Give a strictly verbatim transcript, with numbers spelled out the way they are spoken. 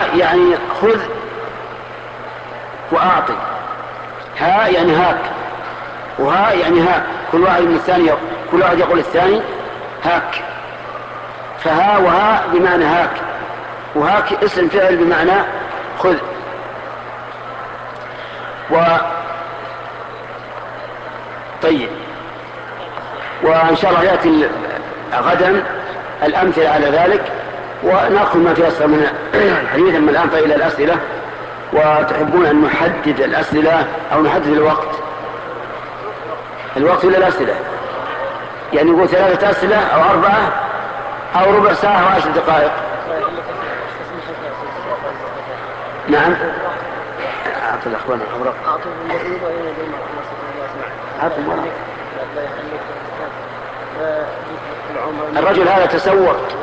يعني خذ وأعطي، ها يعني هاك، وها يعني هاك، كل واحد من الثاني كل واحد يقول الثاني هاك. فها وها بمعنى هاك، وهاك اسم فعل بمعنى خذ. و طيب، وإن شاء الله يأتي غدا الأمثلة على ذلك، ونأخذ ما تيسر من حديثا من الآن فإلى الأسئلة. وتحبون أن نحدد الأسئلة أو نحدد الوقت؟ الوقت ولا الأسئلة؟ يعني نقول ثلاثة أسئلة أو أربعة أو ربع ساعة وعشر دقائق. نعم. أعطي الأخوان الأوراق. الرجل هذا تسوق